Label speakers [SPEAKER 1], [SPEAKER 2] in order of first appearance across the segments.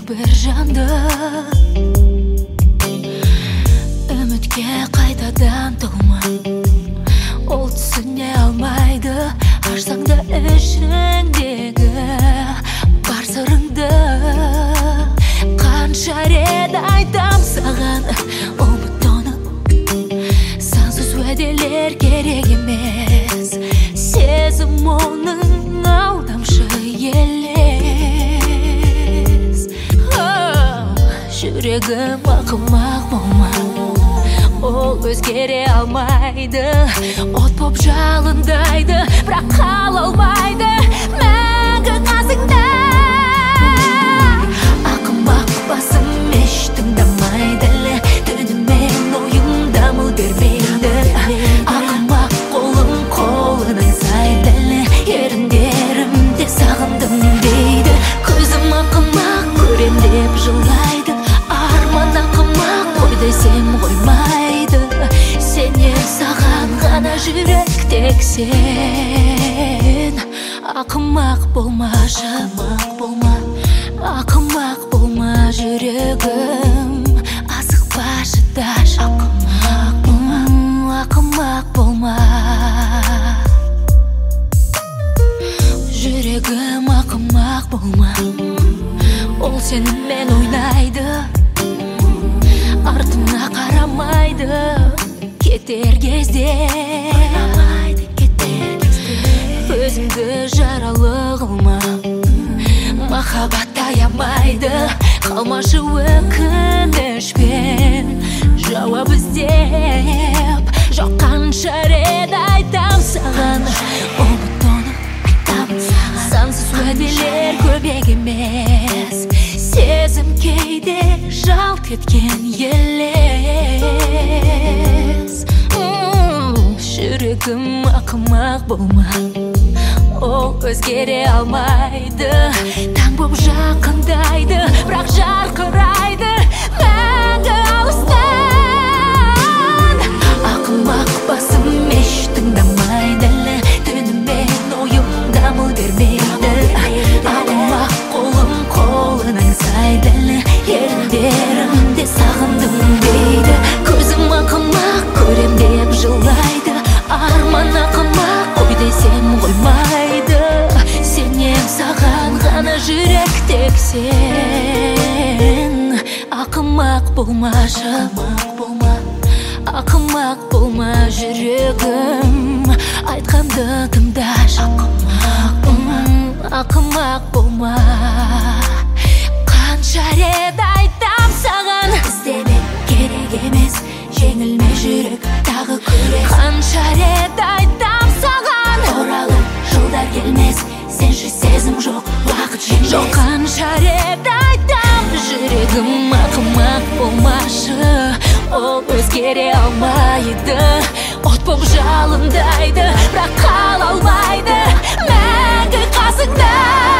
[SPEAKER 1] бір жанды үмітке қайтадан толма. Ол түсіне алмайды, ашсаң да ішіңдегі бар сырыңды. Қанша рет айтам саған, ұмыт оны. Сансыз уәделер керек емес, сезім оның алдамшы елес. Жүрегім ақымақ болма, ол өзгере алмайды. От боп жалындайды, бірақ қала алмайды мәңгі қасыңда. Ақымақ басым еш тыңдамайды, түнімен ойым дамыл бермейді. Ақымақ қолым қолының сайды, еріндерімде сағындым дейді. Көзім ақымақ көрем деп жылайды, арман ақымақ қой десем қоймайды. Сенем саған ғана жүрек тек сен. Ақымақ болмашы, ақымақ болма жүрегім, асықпашы даш. Ақымақ болма жүрегім, ақымақ болма. Ол сенімен ойнайды, артына қарамайды. Кетер кезде өзіңді жаралы қылма. Махаббат аямайды, қалмашы өкінішпен жауап іздеп. Жоқ, қанша рет айтам саған, ұмыт оны. Сансыз уәделер көбек емес, сезім кейде жалт кеткен елес. Жүрегім, ақымақ болма, ол өзгере алмайды. Таң боп жақындайды, бірақ жарқырайды мәңгі алыстан. Ақымақ басым еш тыңдамайды, түнімен ойым дамыл бермейді. Ақымақ қолым қолының сайды, еріндерімде сағындым дейді. Көзім ақымақ көрем деп жылайды, арман ақымақ қой десем қоймайды. Сенем саған ғана жүрек тек сен. Ақымақ болмашы, ақымақ болма жүрегім, айтқанды тыңдашы. Ақымақ болма. Қанша рет айтам саған, іздемек керек емес, жеңілме жүрек тағы көрек. Қанша рет айтам саған, оралып жылдар келмес, сенші сезім жоқ, уақыт жеңбес. Жоқ, қанша рет айтам, жүрегім, ақымақ болмашы. Ол өзгере алмайды, от боп жалындайды, бірақ қала алмайды мәңгі қасыңда.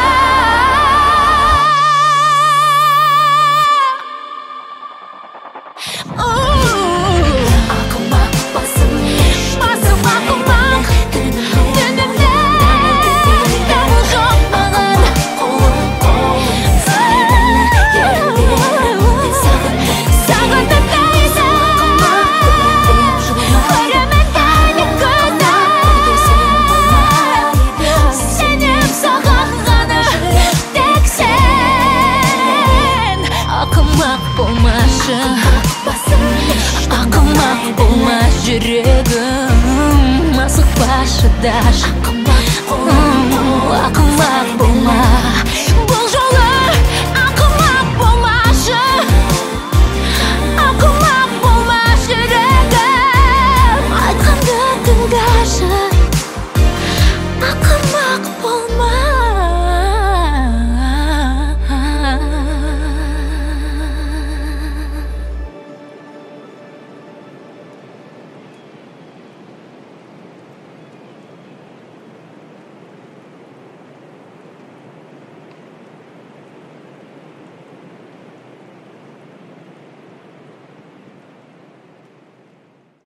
[SPEAKER 1] Ақымақ басым, ақымақ, түнімен дамыл жоқ маған. Сағындым дейді, көремін тәнің көзі. Сенем саған ғана тек сен. Ақымақ болмашы, ақымақ болма жүрегім, асықпашы даш. Ақымақ